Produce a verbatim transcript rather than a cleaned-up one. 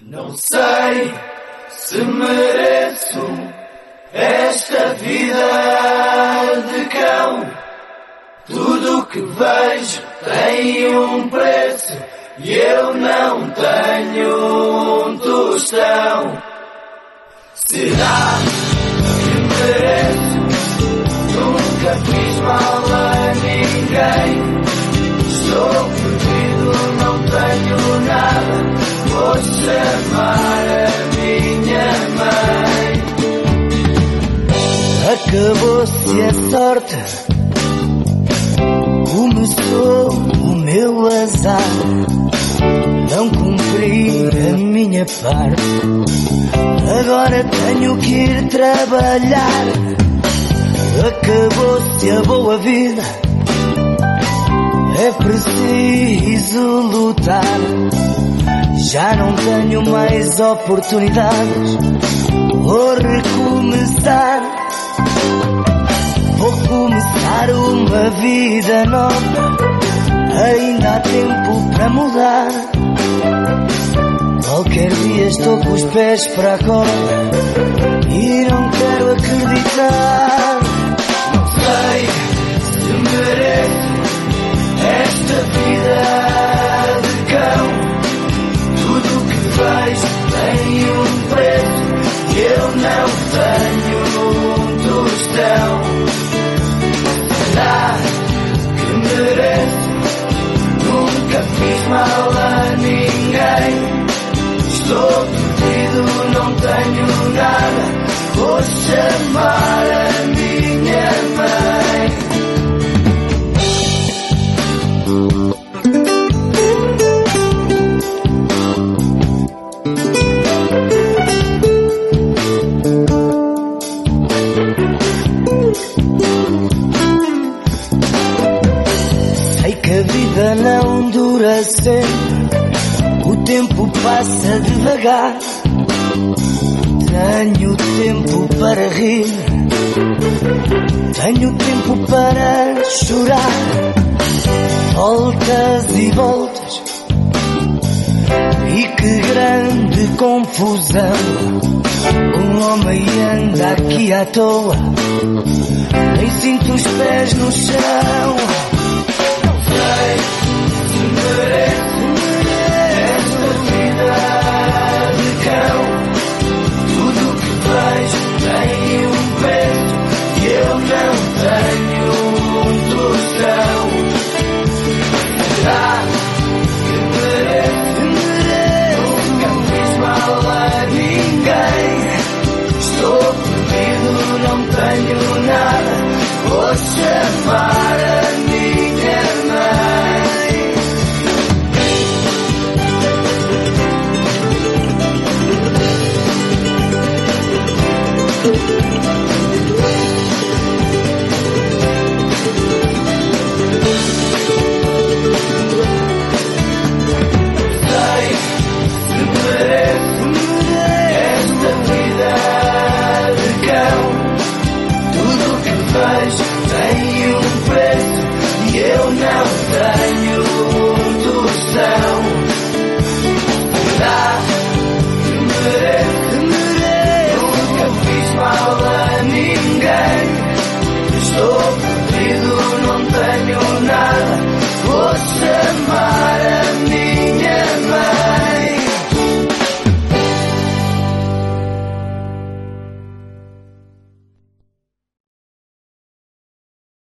Não sei se mereço esta vida de cão. Tudo que vejo tem um preço e eu não tenho um tostão. Será que mereço? Nunca fiz mal a ninguém. Estou perdido, não tenho nada. Vou chamar a minha mãe. Acabou-se a sorte, começou o meu azar. Não cumpri a minha parte, agora tenho que ir trabalhar. Acabou-se a boa vida, é preciso lutar. Já não tenho mais oportunidades, vou recomeçar. Vou começar uma vida nova, ainda há tempo para mudar. Qualquer dia estou com os pés para a cova e não quero acreditar. Não sei se mereço esta vida de cão. Tudo que vejo tem um preço e eu não tenho um tostão. Será que mereço? Nunca fiz mal a ninguém. Estou perdido, não tenho nada. Vou chamar a minha mãe. Sei que a vida não dura sempre, o tempo passa devagar. Tenho tempo para rir, tenho tempo para chorar. Voltas e voltas, e que grande confusão. Um homem anda aqui à toa, nem sinto os pés no chão. Não sei se mereço